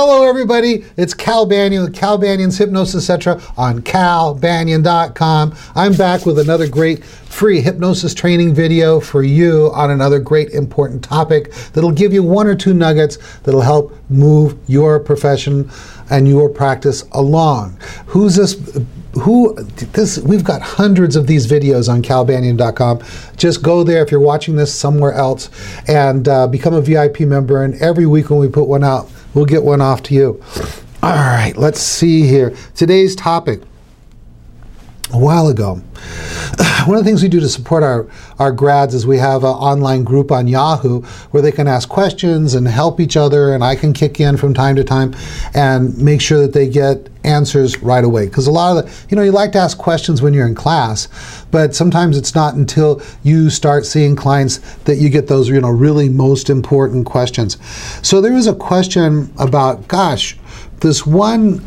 Hello, everybody. It's Cal Banyan with Cal Banyan's Hypnosis Etc. on calbanyan.com. I'm back with another great free hypnosis training video for you on another great important topic that'll give you one or two nuggets that'll help move your profession and your practice along. Who's this? We've got hundreds of these videos on calbanyan.com. Just go there if you're watching this somewhere else and become a VIP member. And every week when we put one out, we'll get one off to you. All right, let's see here. Today's topic. A while ago, one of the things we do to support our grads is we have an online group on Yahoo where they can ask questions and help each other, and I can kick in from time to time and make sure that they get answers right away. Because a lot of you like to ask questions when you're in class, but sometimes it's not until you start seeing clients that you get those, really most important questions. So there was a question about, this one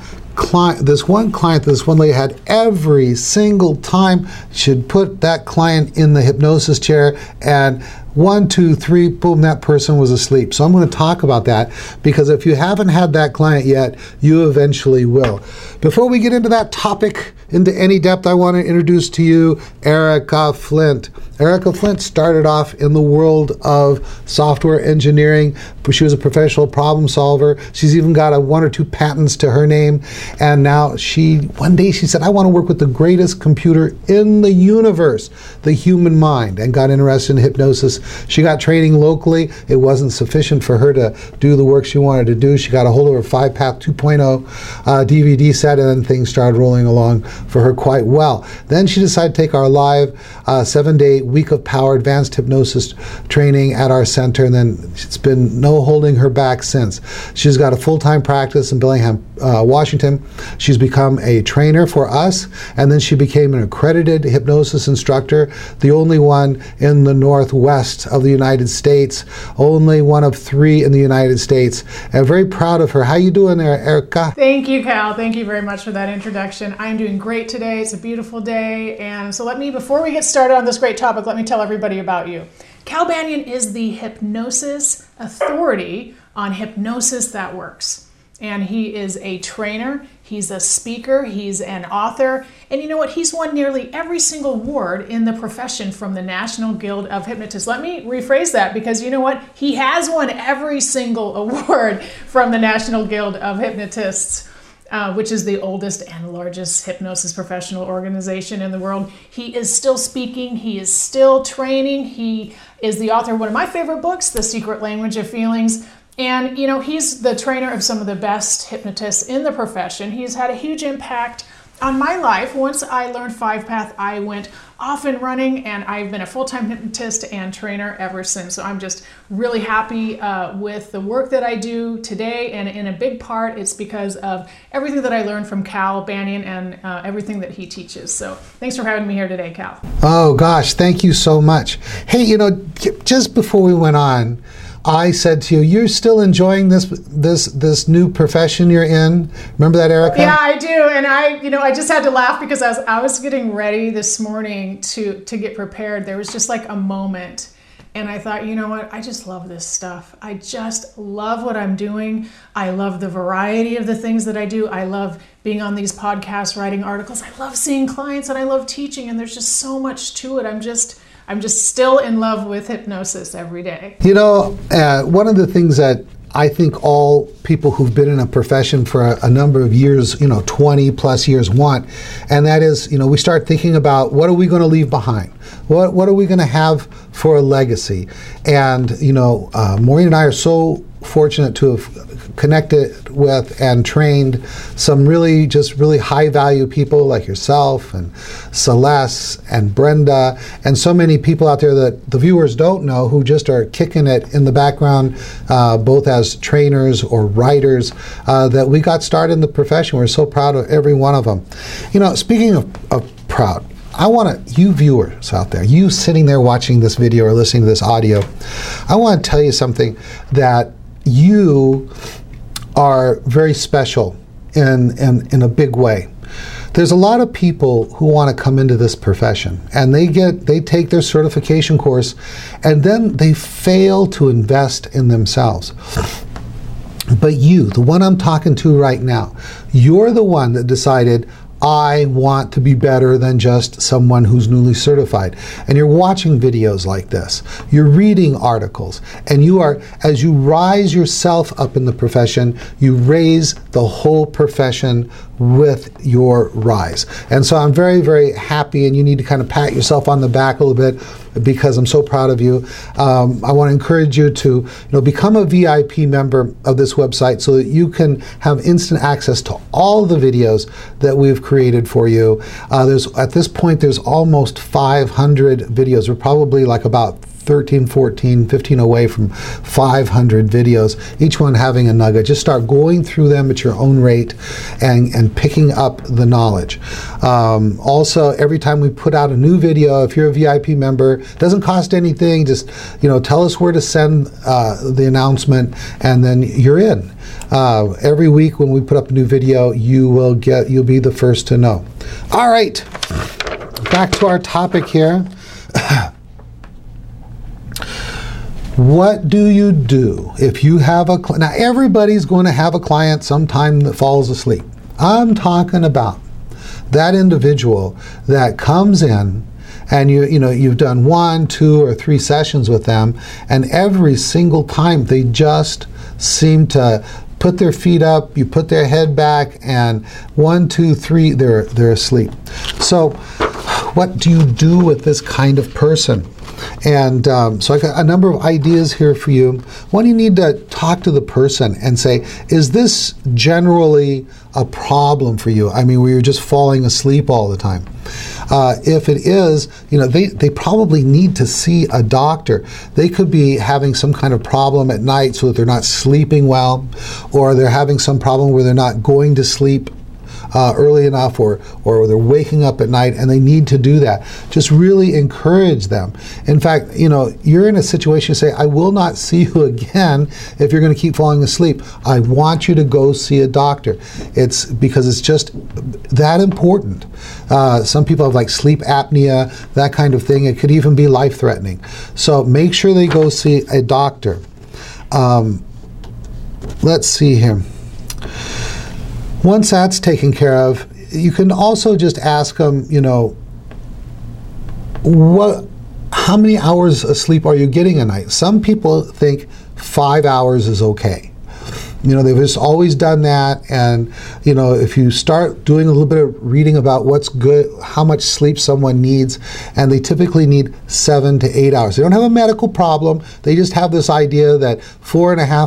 lady had every single time she'd put that client in the hypnosis chair, and 1, 2, 3, boom, that person was asleep. So I'm going to talk about that, because if you haven't had that client yet, you eventually will. Before we get into that topic into any depth, I want to introduce to you Erica Flint. Erica Flint started off in the world of software engineering. She was a professional problem solver. She's even got 1 or 2 patents to her name. And now one day she said, I want to work with the greatest computer in the universe, the human mind, and got interested in hypnosis. She got training locally. It wasn't sufficient for her to do the work she wanted to do. She got a hold of her 5-Path 2.0 DVD set, and then things started rolling along for her quite well. Then she decided to take our live 7-day Week of Power advanced hypnosis training at our center, and then it's been no holding her back since. She's got a full-time practice in Bellingham, Washington. She's become a trainer for us, and then she became an accredited hypnosis instructor, the only one in the Northwest of the United States, only one of 3 in the United States. I'm very proud of her. How you doing there, Erica? Thank you, Cal. Thank you very much for that introduction. I'm doing great today. It's a beautiful day. And so before we get started on this great topic, let me tell everybody about you. Cal Banyan is the hypnosis authority on hypnosis that works. And he is a trainer, he's a speaker, he's an author, and you know what? He's won nearly every single award in the profession from the National Guild of Hypnotists. Let me rephrase that, because you know what? He has won every single award from the National Guild of Hypnotists, which is the oldest and largest hypnosis professional organization in the world. He is still speaking, he is still training, he is the author of one of my favorite books, The Secret Language of Feelings. And, he's the trainer of some of the best hypnotists in the profession. He's had a huge impact on my life. Once I learned 5-Path, I went off and running, and I've been a full-time hypnotist and trainer ever since. So I'm just really happy with the work that I do today. And in a big part, it's because of everything that I learned from Cal Banyan and everything that he teaches. So thanks for having me here today, Cal. Oh, gosh, thank you so much. Hey, just before we went on, I said to you, you're still enjoying this new profession you're in? Remember that, Erica? Yeah, I do. And I just had to laugh because I was getting ready this morning to get prepared. There was just like a moment, and I thought, you know what? I just love this stuff. I just love what I'm doing. I love the variety of the things that I do. I love being on these podcasts, writing articles. I love seeing clients, and I love teaching, and there's just so much to it. I'm just still in love with hypnosis every day. One of the things that I think all people who've been in a profession for a number of years, 20 plus years want, and that is, we start thinking about what are we going to leave behind? What are we going to have for a legacy? And, Maureen and I are so fortunate to have connected with and trained some really high value people like yourself and Celeste and Brenda and so many people out there that the viewers don't know, who just are kicking it in the background, both as trainers or writers, that we got started in the profession. We're so proud of every one of them. Speaking of proud, I want you viewers out there, you sitting there watching this video or listening to this audio, I want to tell you something, that you are very special in a big way. There's a lot of people who want to come into this profession, and they take their certification course, and then they fail to invest in themselves. But you, the one I'm talking to right now, you're the one that decided, I want to be better than just someone who's newly certified. And you're watching videos like this. You're reading articles. And you are, as you rise yourself up in the profession, you raise the whole profession with your rise. And so I'm very, very happy, and you need to kind of pat yourself on the back a little bit because I'm so proud of you. I want to encourage you to become a VIP member of this website so that you can have instant access to all the videos that we've created for you. At this point, there's almost 500 videos. We're probably like about 13, 14, 15 away from 500 videos, each one having a nugget. Just start going through them at your own rate and picking up the knowledge. Also, every time we put out a new video, if you're a VIP member, it doesn't cost anything. Just tell us where to send the announcement, and then you're in. Every week when we put up a new video, you'll be the first to know. All right, back to our topic here. What do you do if you have a client? Now, everybody's going to have a client sometime that falls asleep. I'm talking about that individual that comes in and you've done 1, 2, or 3 sessions with them, and every single time they just seem to put their feet up, you put their head back, and 1, 2, 3, they're asleep. So what do you do with this kind of person? And so I got a number of ideas here for you. One, you need to talk to the person and say, is this generally a problem for you? I mean, where you're just falling asleep all the time. If it is, they probably need to see a doctor. They could be having some kind of problem at night so that they're not sleeping well, or they're having some problem where they're not going to sleep early enough, or they're waking up at night and they need to do that. Just really encourage them. In fact, you're in a situation, say, I will not see you again if you're going to keep falling asleep. I want you to go see a doctor. It's because it's just that important. Some people have like sleep apnea, that kind of thing. It could even be life-threatening. So make sure they go see a doctor. Let's see here. Once that's taken care of, you can also just ask them, how many hours of sleep are you getting a night? Some people think 5 hours is okay. They've just always done that, and if you start doing a little bit of reading about what's good, how much sleep someone needs, and they typically need 7 to 8 hours. They don't have a medical problem. They just have this idea that 4.5,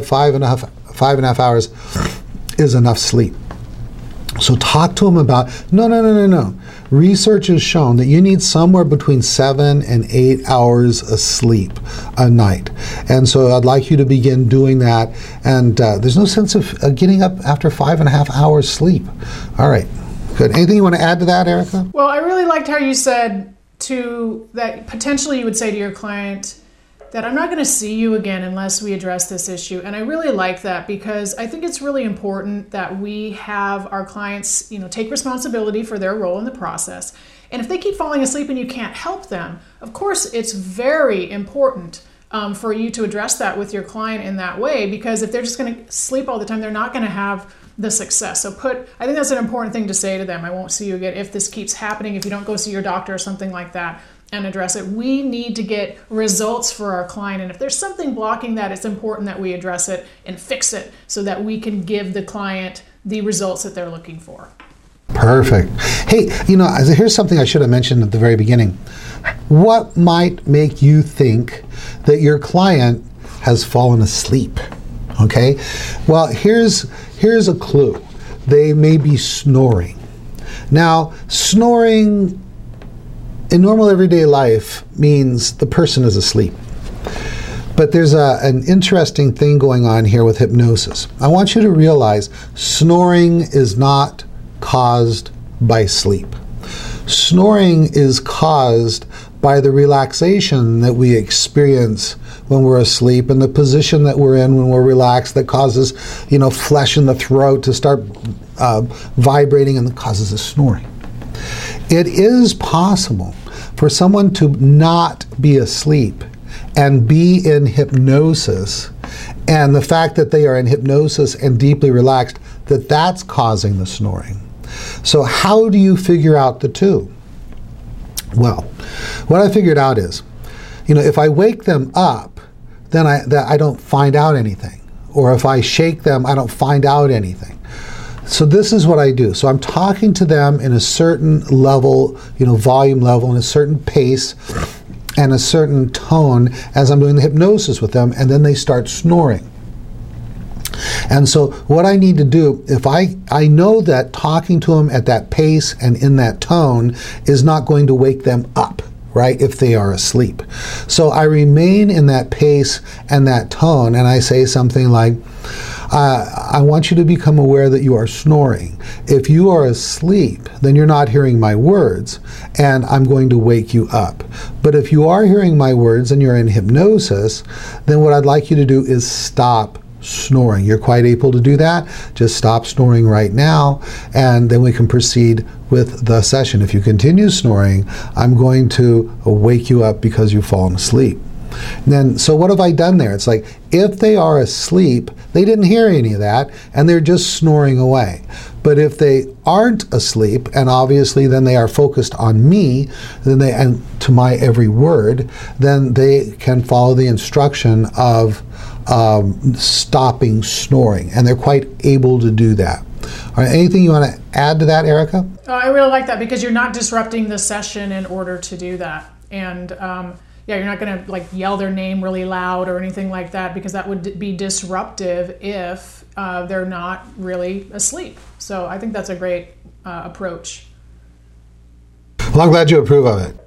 5.5 hours is enough sleep. So talk to them about, no. Research has shown that you need somewhere between 7 and 8 hours of sleep a night. And so I'd like you to begin doing that. And there's no sense of getting up after 5.5 hours sleep. All right, good. Anything you want to add to that, Erica? Well, I really liked how you said that potentially you would say to your client that I'm not going to see you again unless we address this issue. And I really like that because I think it's really important that we have our clients, take responsibility for their role in the process. And if they keep falling asleep and you can't help them, of course, it's very important for you to address that with your client in that way, because if they're just going to sleep all the time, they're not going to have the success. So I think that's an important thing to say to them. I won't see you again if this keeps happening, if you don't go see your doctor or something like that, and address it. We need to get results for our client. And if there's something blocking that, it's important that we address it and fix it so that we can give the client the results that they're looking for. Perfect. Hey, here's something I should have mentioned at the very beginning. What might make you think that your client has fallen asleep? Okay? Well, here's a clue. They may be snoring. Now, snoring in normal everyday life means the person is asleep. But there's an interesting thing going on here with hypnosis. I want you to realize snoring is not caused by sleep. Snoring is caused by the relaxation that we experience when we're asleep and the position that we're in when we're relaxed that causes, flesh in the throat to start vibrating and causes a snoring. It is possible for someone to not be asleep and be in hypnosis and the fact that they are in hypnosis and deeply relaxed, that's causing the snoring. So how do you figure out the two? Well, what I figured out is, if I wake them up, then I don't find out anything. Or if I shake them, I don't find out anything. So this is what I do. So I'm talking to them in a certain level, volume level, in a certain pace, and a certain tone as I'm doing the hypnosis with them, and then they start snoring. And so what I need to do, if I know that talking to them at that pace and in that tone is not going to wake them up, right, if they are asleep. So I remain in that pace and that tone, and I say something like, I want you to become aware that you are snoring. If you are asleep, then you're not hearing my words, and I'm going to wake you up. But if you are hearing my words and you're in hypnosis, then what I'd like you to do is stop snoring. You're quite able to do that. Just stop snoring right now, and then we can proceed with the session. If you continue snoring, I'm going to wake you up because you've fallen asleep. And then, so what have I done there? It's like, if they are asleep, they didn't hear any of that, and they're just snoring away. But if they aren't asleep, and obviously then they are focused on me, and to my every word, then they can follow the instruction of stopping snoring, and they're quite able to do that. All right, anything you want to add to that, Erica? I really like that, because you're not disrupting the session in order to do that. And you're not going to yell their name really loud or anything like that, because that would be disruptive if they're not really asleep. So I think that's a great approach. Well, I'm glad you approve of it.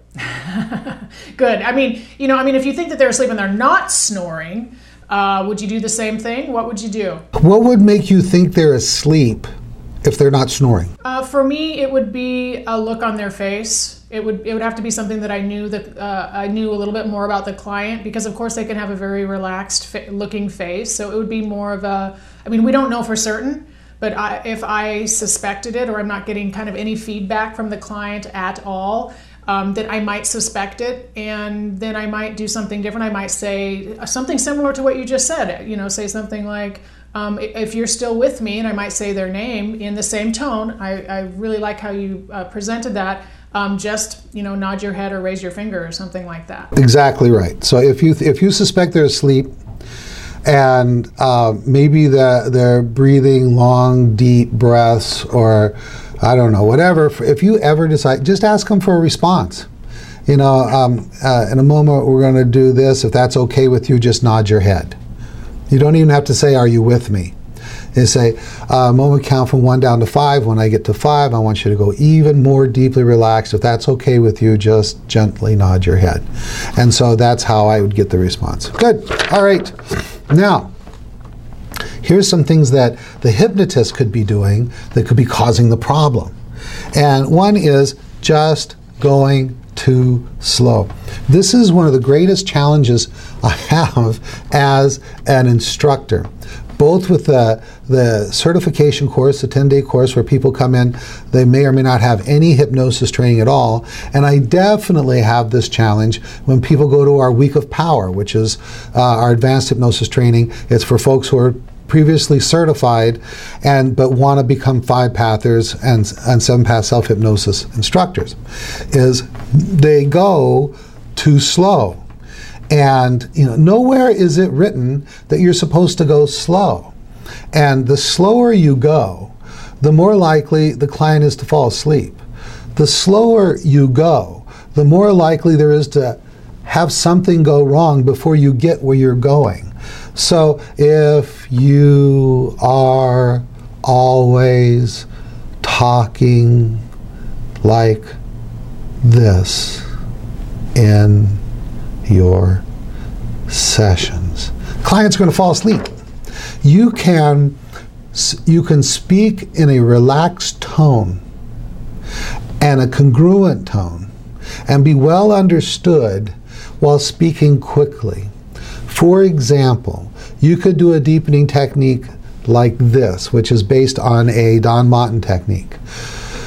Good. If you think that they're asleep and they're not snoring, would you do the same thing? What would you do? What would make you think they're asleep if they're not snoring? For me, it would be a look on their face. It would have to be something that I knew a little bit more about the client, because of course they can have a very relaxed looking face. So it would be more of a, we don't know for certain, but if I suspected it, or I'm not getting kind of any feedback from the client at all, then I might suspect it, and then I might do something different. I might say something similar to what you just said. Say something like, if you're still with me, and I might say their name in the same tone. I really like how you presented that. Just nod your head or raise your finger or something like that. Exactly right. So if you suspect they're asleep, and maybe they're breathing long, deep breaths, or I don't know, whatever. If you ever decide, just ask them for a response. In a moment we're going to do this. If that's okay with you, just nod your head. You don't even have to say, "Are you with me?" You say, moment count from 1 down to 5. When I get to 5, I want you to go even more deeply relaxed. If that's okay with you, just gently nod your head. And so that's how I would get the response. Good. All right. Now, here's some things that the hypnotist could be doing that could be causing the problem. And one is just going too slow. This is one of the greatest challenges I have as an instructor, both with the certification course, the 10-day course where people come in, they may or may not have any hypnosis training at all, and I definitely have this challenge when people go to our Week of Power, which is our advanced hypnosis training. It's for folks who are previously certified but want to become 5-pathers and 7-path self-hypnosis instructors, is they go too slow. And nowhere is it written that you're supposed to go slow. And the slower you go, the more likely the client is to fall asleep. The slower you go, the more likely there is to have something go wrong before you get where you're going. So if you are always talking like this in your sessions, clients are going to fall asleep. You can speak in a relaxed tone and a congruent tone and be well understood while speaking quickly. For example, you could do a deepening technique like this, which is based on a Don Martin technique.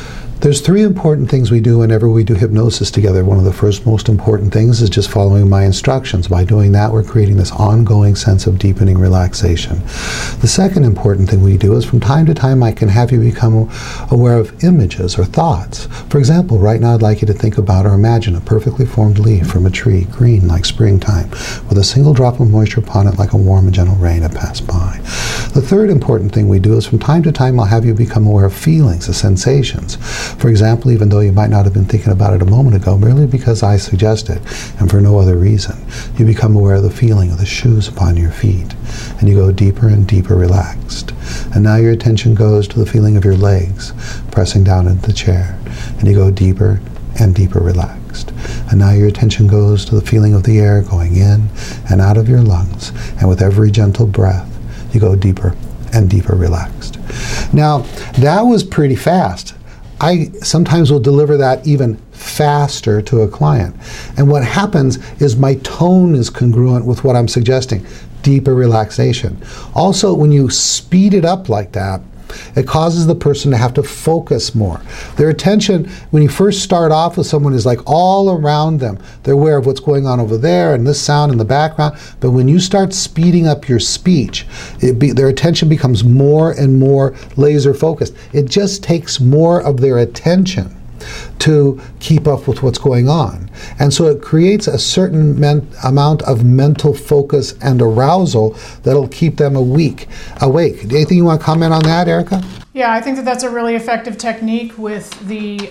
There's three important things we do whenever we do hypnosis together. One of the first most important things is just following my instructions. By doing that, we're creating this ongoing sense of deepening relaxation. The second important thing we do is from time to time I can have you become aware of images or thoughts. For example, right now I'd like you to think about or imagine a perfectly formed leaf from a tree, green like springtime, with a single drop of moisture upon it like a warm and gentle rain that passed by. The third important thing we do is from time to time I'll have you become aware of feelings, of sensations. For example, even though you might not have been thinking about it a moment ago, merely because I suggest it, and for no other reason, you become aware of the feeling of the shoes upon your feet, and you go deeper and deeper relaxed. And now your attention goes to the feeling of your legs pressing down into the chair, and you go deeper and deeper relaxed. And now your attention goes to the feeling of the air going in and out of your lungs, and with every gentle breath, you go deeper and deeper relaxed. Now, that was pretty fast. I sometimes will deliver that even faster to a client. And what happens is my tone is congruent with what I'm suggesting, deeper relaxation. Also, when you speed it up like that, it causes the person to have to focus more. Their attention, when you first start off with someone, is like all around them. They're aware of what's going on over there and this sound in the background. But when you start speeding up your speech, their attention becomes more and more laser focused. It just takes more of their attention to keep up with what's going on. And so it creates a certain amount of mental focus and arousal that'll keep them awake. Anything you want to comment on that, Erica? Yeah, I think that that's a really effective technique with the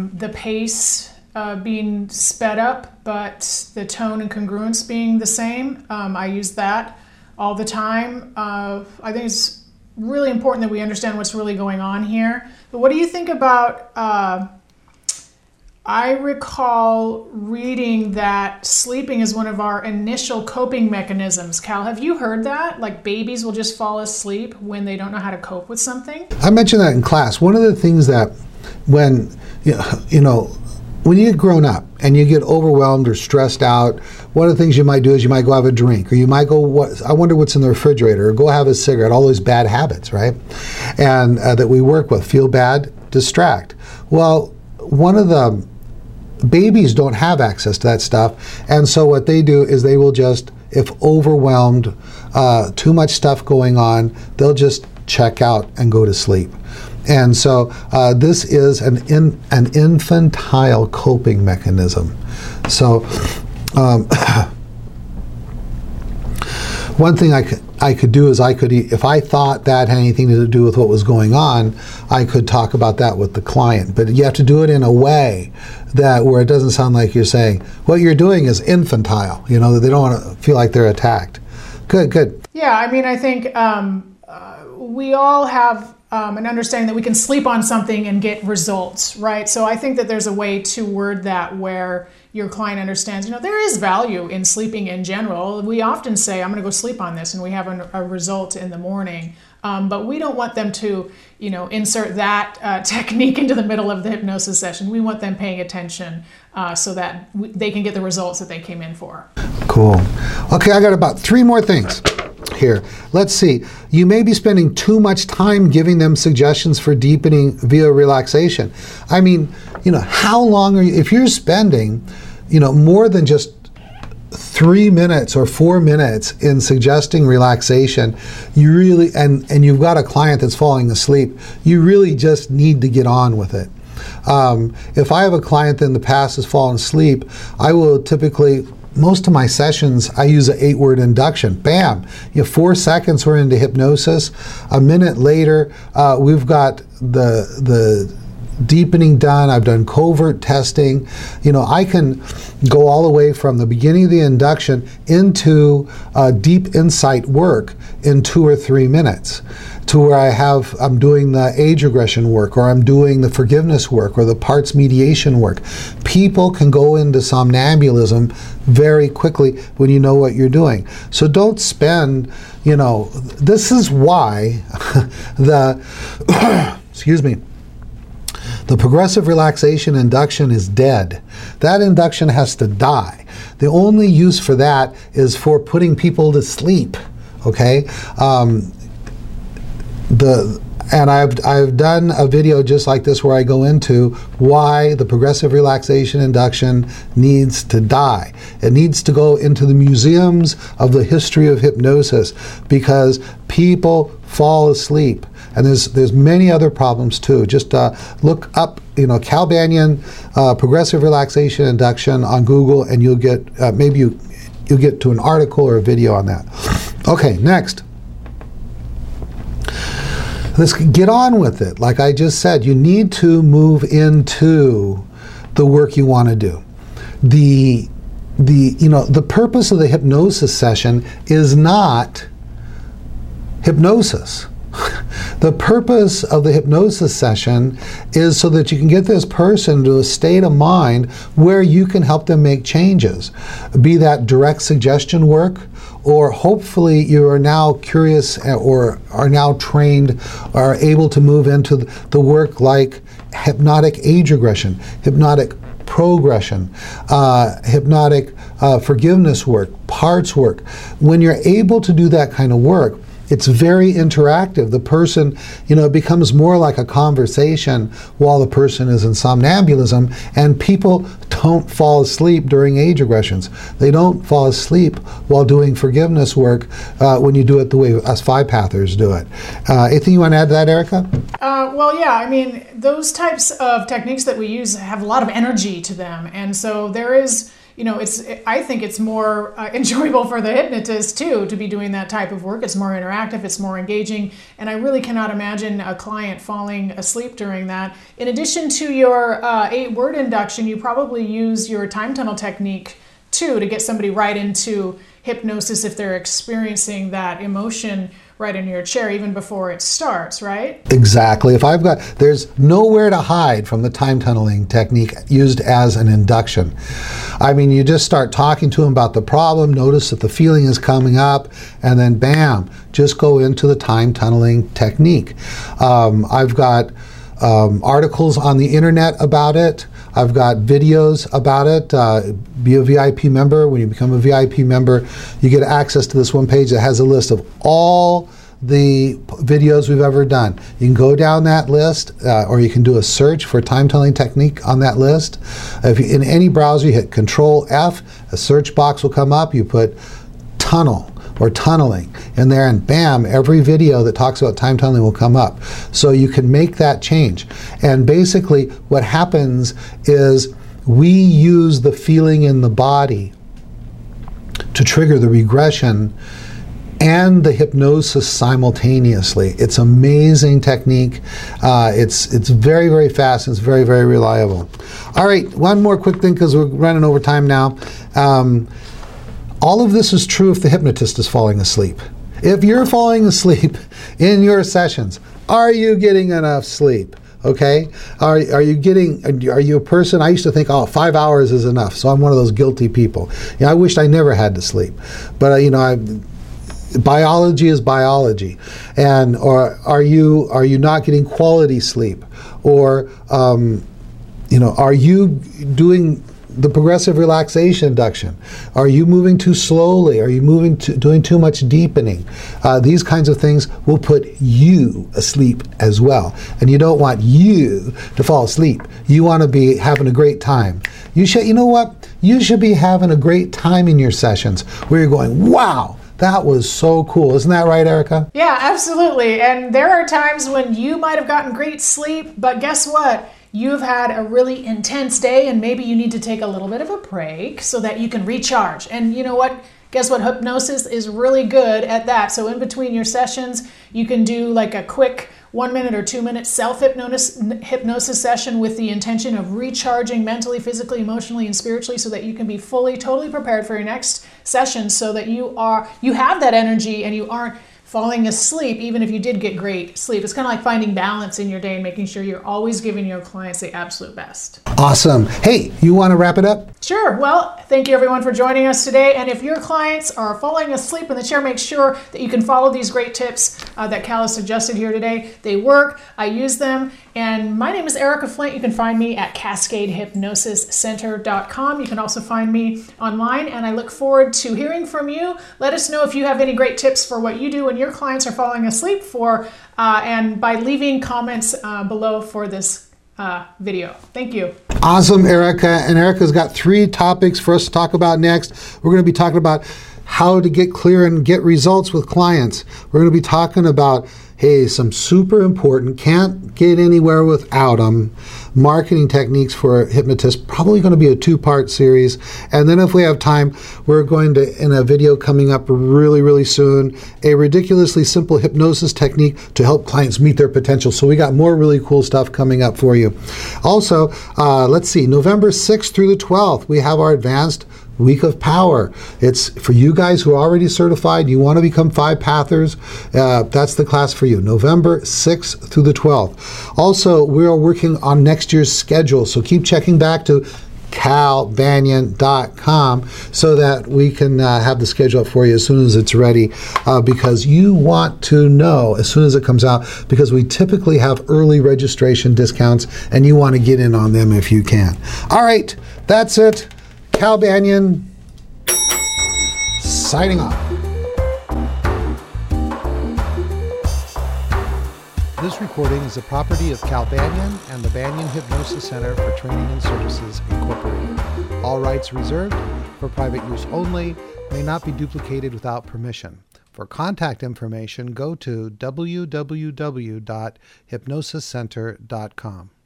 pace being sped up, but the tone and congruence being the same. I use that all the time. I think it's really important that we understand what's really going on here. But what do you think about... I recall reading that sleeping is one of our initial coping mechanisms. Cal, have you heard that? Like babies will just fall asleep when they don't know how to cope with something? I mentioned that in class. One of the things that when you get grown up and you get overwhelmed or stressed out, one of the things you might do is you might go have a drink, or you might go, I wonder what's in the refrigerator, or go have a cigarette, all those bad habits, right? And that we work with. Feel bad, distract. Well, one of the babies don't have access to that stuff, and so what they do is they will just, if overwhelmed, too much stuff going on, they'll just check out and go to sleep. And so this is an infantile coping mechanism. So one thing I could do is if I thought that had anything to do with what was going on, I could talk about that with the client. But you have to do it in a way where it doesn't sound like you're saying, what you're doing is infantile, that they don't want to feel like they're attacked. Good. Yeah, I mean, I think we all have an understanding that we can sleep on something and get results, right? So I think that there's a way to word that where your client understands, there is value in sleeping in general. We often say, I'm going to go sleep on this, and we have a result in the morning. But we don't want them to, insert that technique into the middle of the hypnosis session. We want them paying attention so that they can get the results that they came in for. Cool. Okay, I got about 3 more things here. Let's see. You may be spending too much time giving them suggestions for deepening via relaxation. I mean, how long are you, if you're spending, more than just 3 minutes or 4 minutes in suggesting relaxation, you really, and you've got a client that's falling asleep, you really just need to get on with it. If I have a client that in the past has fallen asleep, I will typically, most of my sessions, I use an 8-word induction. Bam! 4 seconds we're into hypnosis. A minute later, we've got the deepening done. I've done covert testing. I can go all the way from the beginning of the induction into deep insight work in 2 or 3 minutes, to where I'm doing the age regression work, or I'm doing the forgiveness work, or the parts mediation work. People can go into somnambulism very quickly when you know what you're doing. So don't spend, this is why excuse me, the progressive relaxation induction is dead. That induction has to die. The only use for that is for putting people to sleep, okay? And I've done a video just like this where I go into why the progressive relaxation induction needs to die. It needs to go into the museums of the history of hypnosis because people fall asleep. And there's many other problems too. Just look up, Cal Banyan progressive relaxation induction on Google, and you'll get you'll get to an article or a video on that. Okay, next. Let's get on with it. Like I just said, you need to move into the work you want to do. The purpose of the hypnosis session is not hypnosis. The purpose of the hypnosis session is so that you can get this person to a state of mind where you can help them make changes. Be that direct suggestion work, or hopefully you are now curious or are now trained, are able to move into the work like hypnotic age regression, hypnotic progression, hypnotic forgiveness work, parts work. When you're able to do that kind of work, it's very interactive. The person, it becomes more like a conversation while the person is in somnambulism, and people don't fall asleep during age regressions. They don't fall asleep while doing forgiveness work when you do it the way us five-pathers do it. Anything you want to add to that, Erica? Well, yeah, I mean, those types of techniques that we use have a lot of energy to them, and so there is... I think it's more enjoyable for the hypnotist too to be doing that type of work. It's more interactive, it's more engaging, and I really cannot imagine a client falling asleep during that. In addition to your 8-word induction, you probably use your time tunnel technique too to get somebody right into hypnosis if they're experiencing that emotion right in your chair even before it starts, right? Exactly. There's nowhere to hide from the time tunneling technique used as an induction. I mean, you just start talking to them about the problem, notice that the feeling is coming up, and then bam, just go into the time tunneling technique. I've got articles on the internet about it. I've got videos about it. Be a VIP member. When you become a VIP member, you get access to this one page that has a list of all the videos we've ever done. You can go down that list, or you can do a search for time tunneling technique on that list. If you, in any browser, you hit Control F, a search box will come up. You put tunnel or tunneling in there, and bam, every video that talks about time tunneling will come up. So you can make that change. And basically what happens is we use the feeling in the body to trigger the regression and the hypnosis simultaneously. It's amazing technique. It's very, very fast. It's very, very reliable. All right, one more quick thing because we're running over time now. All of this is true if the hypnotist is falling asleep. If you're falling asleep in your sessions, are you getting enough sleep? Okay? Are you a person? I used to think, 5 hours is enough. So I'm one of those guilty people. I wished I never had to sleep. But biology is biology. Or are you not getting quality sleep? Or are you doing the progressive relaxation induction? Are you moving too slowly? Are you doing too much deepening? These kinds of things will put you asleep as well. And you don't want you to fall asleep. You want to be having a great time. You know what? You should be having a great time in your sessions where you're going, wow, that was so cool. Isn't that right, Erica? Yeah, absolutely. And there are times when you might have gotten great sleep, but guess what? You've had a really intense day and maybe you need to take a little bit of a break so that you can recharge. And you know what? Guess what? Hypnosis is really good at that. So in between your sessions, you can do like a quick 1 minute or 2 minute self-hypnosis session with the intention of recharging mentally, physically, emotionally, and spiritually so that you can be totally prepared for your next session so that you have that energy and you aren't falling asleep, even if you did get great sleep. It's kind of like finding balance in your day and making sure you're always giving your clients the absolute best. Awesome. Hey, you want to wrap it up? Sure. Well, thank you everyone for joining us today. And if your clients are falling asleep in the chair, make sure that you can follow these great tips that Cal has suggested here today. They work. I use them. And my name is Erica Flint. You can find me at CascadeHypnosisCenter.com. You can also find me online, and I look forward to hearing from you. Let us know if you have any great tips for what you do in your clients are falling asleep and by leaving comments below for this video. Thank you. Awesome, Erica. And Erica's got 3 topics for us to talk about next. We're going to be talking about how to get clear and get results with clients. We're going to be talking about, hey, some super important, can't get anywhere without them, marketing techniques for hypnotists, probably going to be a 2-part series. And then if we have time, we're going to, in a video coming up really, really soon, a ridiculously simple hypnosis technique to help clients meet their potential. So we got more really cool stuff coming up for you. Also, let's see, November 6th through the 12th, we have our advanced Week of Power. It's for you guys who are already certified. You want to become 5-pathers. That's the class for you. November 6th through the 12th. Also, we are working on next year's schedule. So keep checking back to calbanyan.com so that we can have the schedule up for you as soon as it's ready, because you want to know as soon as it comes out, because we typically have early registration discounts and you want to get in on them if you can. All right, that's it. Cal Banyan, signing off. This recording is the property of Cal Banyan and the Banyan Hypnosis Center for Training and Services, Incorporated. All rights reserved, for private use only, may not be duplicated without permission. For contact information, go to www.hypnosiscenter.com.